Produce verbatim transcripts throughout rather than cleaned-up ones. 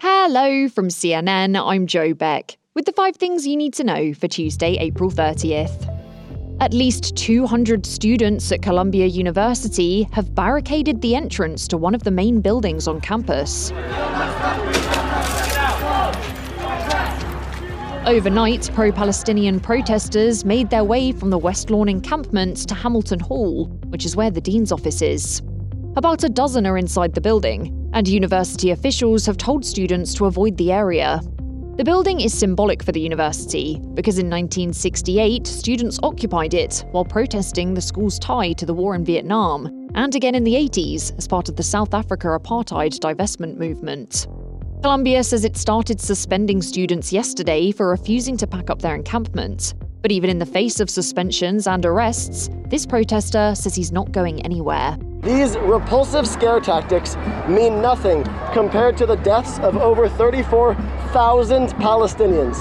Hello from C N N, I'm Jo Beck, with the five things you need to know for Tuesday, April thirtieth. At least two hundred students at Columbia University have barricaded the entrance to one of the main buildings on campus. Overnight, pro-Palestinian protesters made their way from the West Lawn encampment to Hamilton Hall, which is where the dean's office is. About a dozen are inside the building, and university officials have told students to avoid the area. The building is symbolic for the university because in nineteen sixty-eight, students occupied it while protesting the school's tie to the war in Vietnam, and again in the eighties as part of the South Africa apartheid divestment movement. Columbia says it started suspending students yesterday for refusing to pack up their encampment. But even in the face of suspensions and arrests, this protester says he's not going anywhere. These repulsive scare tactics mean nothing compared to the deaths of over thirty-four thousand Palestinians.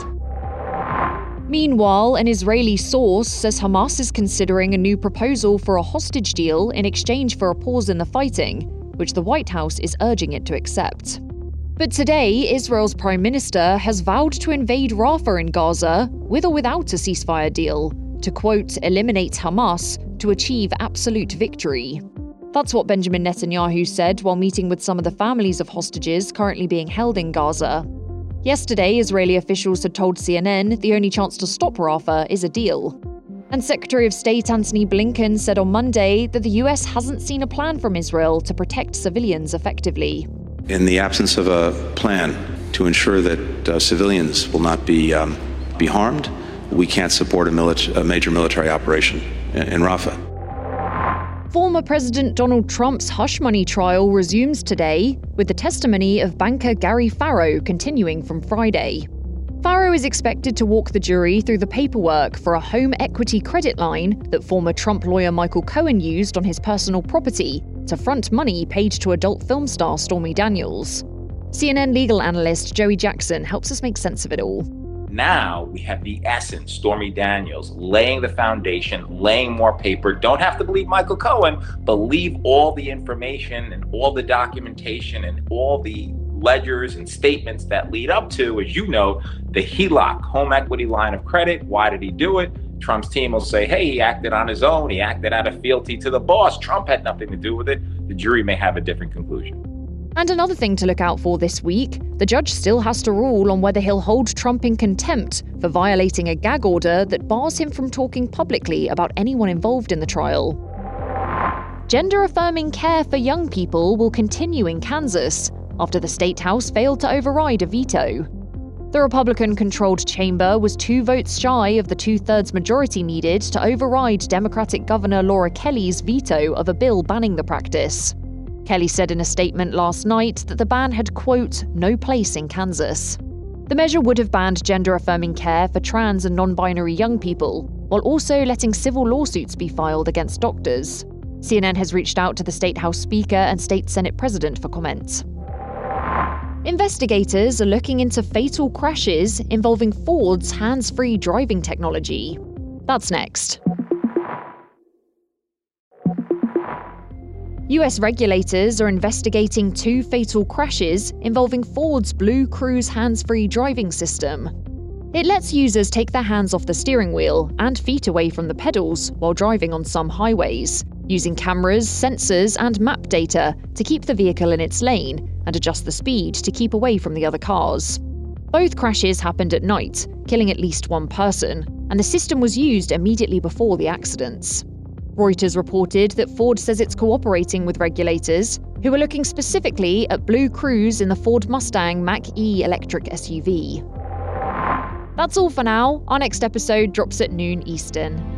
Meanwhile, an Israeli source says Hamas is considering a new proposal for a hostage deal in exchange for a pause in the fighting, which the White House is urging it to accept. But today, Israel's Prime Minister has vowed to invade Rafah in Gaza, with or without a ceasefire deal, to, quote, eliminate Hamas to achieve absolute victory. That's what Benjamin Netanyahu said while meeting with some of the families of hostages currently being held in Gaza. Yesterday, Israeli officials had told C N N the only chance to stop Rafah is a deal. And Secretary of State Antony Blinken said on Monday that the U S hasn't seen a plan from Israel to protect civilians effectively. In the absence of a plan to ensure that uh, civilians will not be um, be harmed, we can't support a, milit- a major military operation in, in Rafah. Former President Donald Trump's hush money trial resumes today, with the testimony of banker Gary Farrow continuing from Friday. Farrow is expected to walk the jury through the paperwork for a home equity credit line that former Trump lawyer Michael Cohen used on his personal property to front money paid to adult film star Stormy Daniels. C N N legal analyst Joey Jackson helps us make sense of it all. Now we have the essence, Stormy Daniels, laying the foundation, laying more paper. Don't have to believe Michael Cohen, believe all the information and all the documentation and all the ledgers and statements that lead up to, as you know, the H E L O C, home equity line of credit. Why did he do it? Trump's team will say, hey, he acted on his own. He acted out of fealty to the boss. Trump had nothing to do with it. The jury may have a different conclusion. And another thing to look out for this week, the judge still has to rule on whether he'll hold Trump in contempt for violating a gag order that bars him from talking publicly about anyone involved in the trial. Gender-affirming care for young people will continue in Kansas after the state house failed to override a veto. The Republican-controlled chamber was two votes shy of the two-thirds majority needed to override Democratic Governor Laura Kelly's veto of a bill banning the practice. Kelly said in a statement last night that the ban had, quote, no place in Kansas. The measure would have banned gender-affirming care for trans and non-binary young people, while also letting civil lawsuits be filed against doctors. C N N has reached out to the State House Speaker and State Senate President for comment. Investigators are looking into fatal crashes involving Ford's hands-free driving technology. That's next. U S regulators are investigating two fatal crashes involving Ford's Blue Cruise hands-free driving system. It lets users take their hands off the steering wheel and feet away from the pedals while driving on some highways, using cameras, sensors, and map data to keep the vehicle in its lane and adjust the speed to keep away from the other cars. Both crashes happened at night, killing at least one person, and the system was used immediately before the accidents. Reuters reported that Ford says it's cooperating with regulators, who are looking specifically at Blue Cruise in the Ford Mustang Mach-E electric S U V. That's all for now. Our next episode drops at noon Eastern.